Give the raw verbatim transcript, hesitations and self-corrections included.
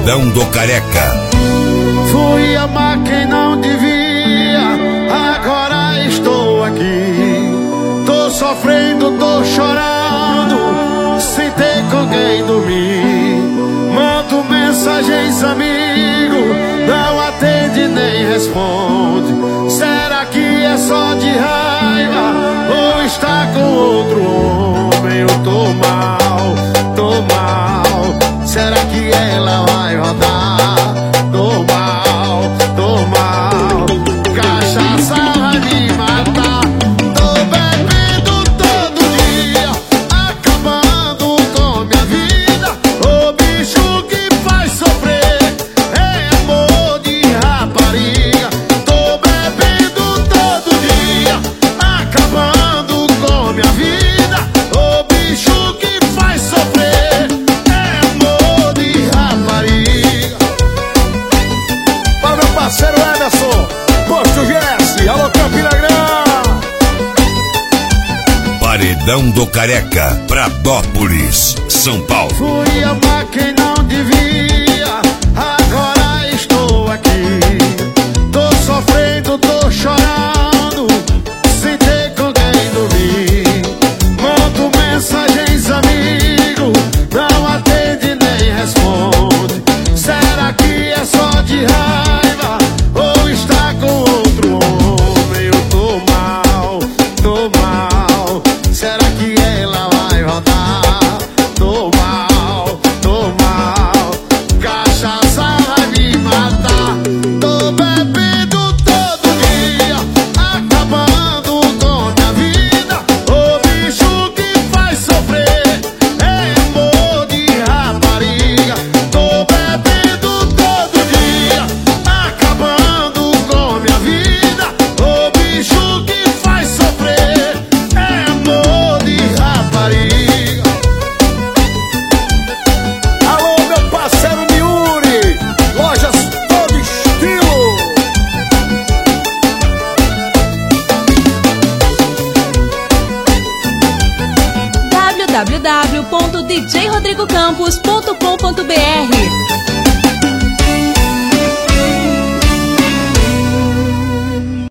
Paredão do Careca. Fui amar quem não devia, agora estou aqui. Tô sofrendo, tô chorando, sem ter com quem dormir. Mando mensagens, amigo, não atende nem responde. Será que é só de raiva ou está com outro homem? Eu tô mal, tô mal. Será que ela vai rodar? Tô mal, tô mal. Cachaça vai me matar. Tô bebendo todo dia, acabando com minha vida. O bicho que faz sofrer é amor de rapariga. Tô bebendo todo dia, acabando com minha vida. O bicho que faz sofrer é amor de rapariga. Para meu parceiro Emerson, Posto Jesse, alô Campina Grande. Paredão do Careca, Pradópolis, São Paulo. Fui amar quem não devia, agora estou aqui. Tô sofrendo, tô chorando, sem ter com quem dormir. Mando mensagens, amigo, não atende nem responde. Será que é só de raiva ou está com outro homem? Eu tô mal, tô mal. Será que ela vai rodar? Tô mal, tô mal. Cachaça vai me matar. Tô bebendo todo dia, acabando com minha vida. O bicho que faz sofrer é amor de rapariga. Tô bebendo todo dia, acabando com minha vida. O bicho que faz sofrer é amor de rapariga. Alô meu parceiro Miuri, lojas todo estilo. w w w ponto d j rodrigo campos ponto com ponto b r